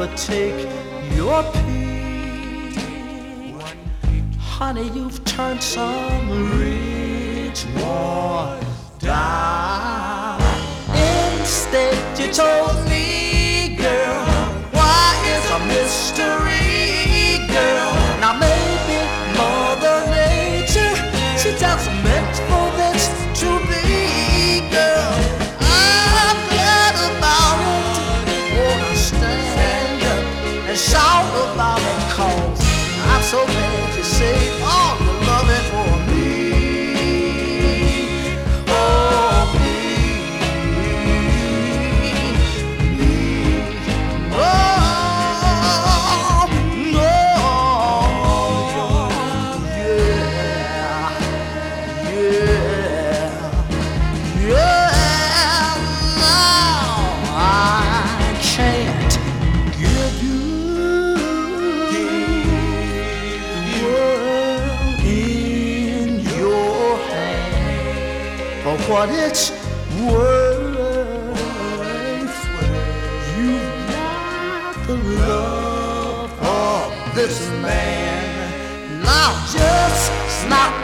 take your pick. Honey, you've turned some rich boy down. Instead, you told me, girl, why is a mystery, girl? Now maybe Mother Nature, she doesn't meant for this to be, girl. I'm glad about it, wanna stand up and shout about it, 'cause I'm so glad you saved all your loving for me. Oh, me. Oh, no. Yeah. Yeah. Yeah. Now I can't give you the world in your hand for what it's worth. You've got the love of this man. Now just snap